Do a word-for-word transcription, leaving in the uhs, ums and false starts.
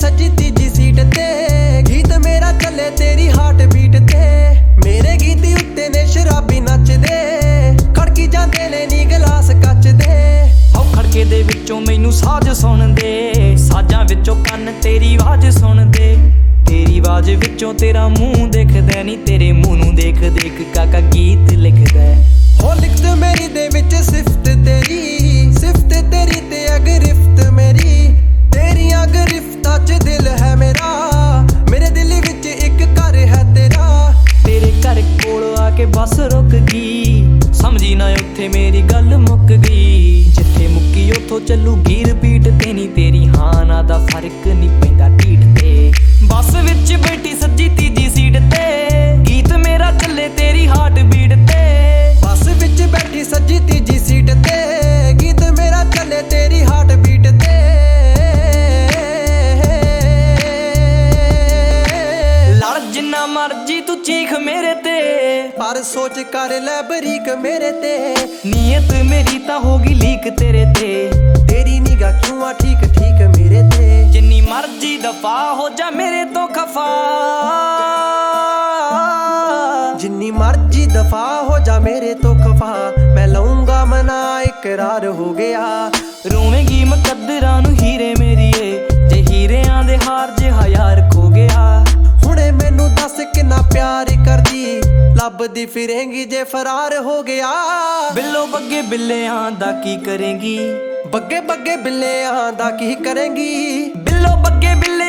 सजी तीजी सीट ते गीत मेरा चले तेरी हार्ट बीट ते मेरे गीत उत्ते ने शराबी नचदे खड़की जांदे ने नी गलास कच दे औ खड़के दे विचों मैनू साज सुन दे साजां विचों कन्न तेरी आवाज सुन दे तेरी आवाज विचों तेरा मुंह देखदा नी तेरे मुंह नूं देख देख काका गीत लिखदा हो लिखत मेरी दे विच सिफत तेरी सिफत तेरी ते अगरिफ्त मेरी तेरियां गिरफ्तां च दिल है मेरा मेरे दिल विच एक घर है तेरा तेरे घर कोल आके बस रुक गई समझी ना उत्थे मेरी गल मुक गई जिथे मुक्की उथों चलू गिर पीट ते नी तेरी हाँ ना दा फर्क नी पैंदा ढीठ ते बस विच बैठी सज्जी तीजी सीट ते गीत मेरा चले तेरी हार्ट बीट ते बस विच बैठी सजी तीजी सीट ते गीत मेरा चले तेरी हार्ट बीट ते लड़ जिन्ना मर्जी तू चीख मेरे ते पर सोच कर लै बरीक मेरे ते नीयत मेरी तां होगी लीक तेरे ते तेरी निगाह क्यों आ ठीक ठीक मेरे ते जिन्नी मर्जी दफा हो जा मेरे तो खफा जिन्नी मर्जी दफा हो जा मेरे तो खफा मैं लऊंगा मना इकरार हो गया रोवेंगी मुकद्दरां नूं हीरे मेरीए जे हीरियां दे हार जिहा यार खो गया हुणे मैनू दस किन्ना प्यार करदी लभदी फिरेंगी जे फरार हो गया बिल्लो बग्गे बिल्लियां दा की करेंगी बग्गे बग्गे बिल्लियां दा की करेंगी बिल्लो बग्गे बिल्ले